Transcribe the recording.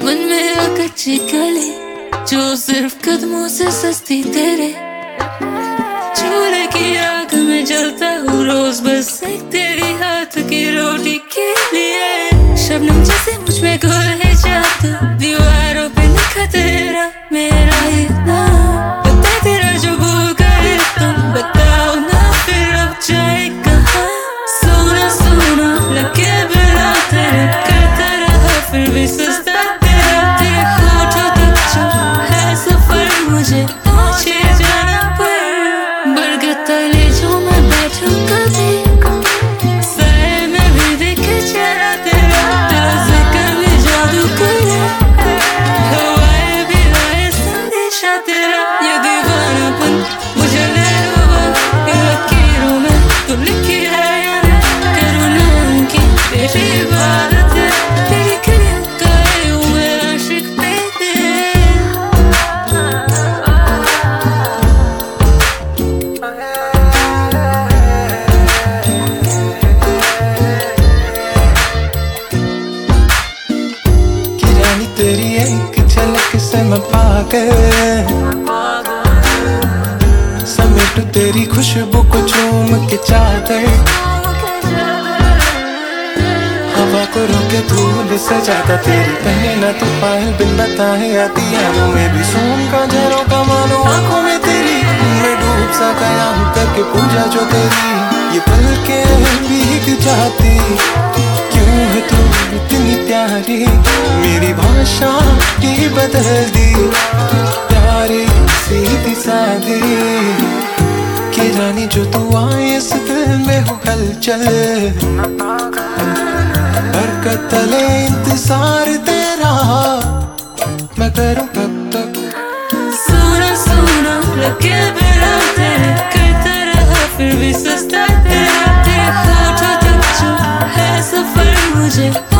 मन में वो कच्ची गली जो सिर्फ कदमों से सस्ती तेरे चूल्हे की आग में जलता हूँ रोज बस एक तेरी हाथ की रोटी के लिए। शबनम जैसे मुझ में घुल है जादू, दीवारों पे लिखा तेरा मेरा ही नाम। पता तेरा जो भूल गए तुम, बताओ ना फिर अब जाए कहाँ। सोना सोना लगे बिना तेरे करता रहा फिर भी सस्ता तेरा। तेरे होठों तक जो है सफर मुझे पहुंचे जाना पर। बरगद तले जो मैं बैठूं कभी साए में भी देखे चेहरा तेरा। तेरा जिक्र भी जादू करे, हवाएं भी लाए संदेशा तेरा। ये दीवानापन मुझे ले डूबा, इन लकीरों में तू लिखी है या ना। करूँ ना उनकी तेरी इबादत है, तेरी क्रिया गाए हूँ मैं आशिक पे तेरी एक झलक से मैं पागल, समेटू तेरी खुशबू को चूम के चादर। हवा को रोके धूल से ज्यादा तेरी पहने ना तू पायल बिन बताए आती यारों में भी सोन का झरोका मानो आंखों में तेरी। मैं डूब सा गया हूँ करके पूजा जो तेरी, ये पल के भीग जाती। क्यों है तू इतनी प्यारी, मेरी भाषा ही बदल दी। प्यारी सीधी सादी के जानी जो तू आए इस दिल में हो हलचल। बरकत तले इंतजार तेरा मैं करूं कब तक। सोना सोना लगे बिना तेरे करता रहा फिर भी सस्ता तेरा। तेरे होठों तक जो है सफर मुझे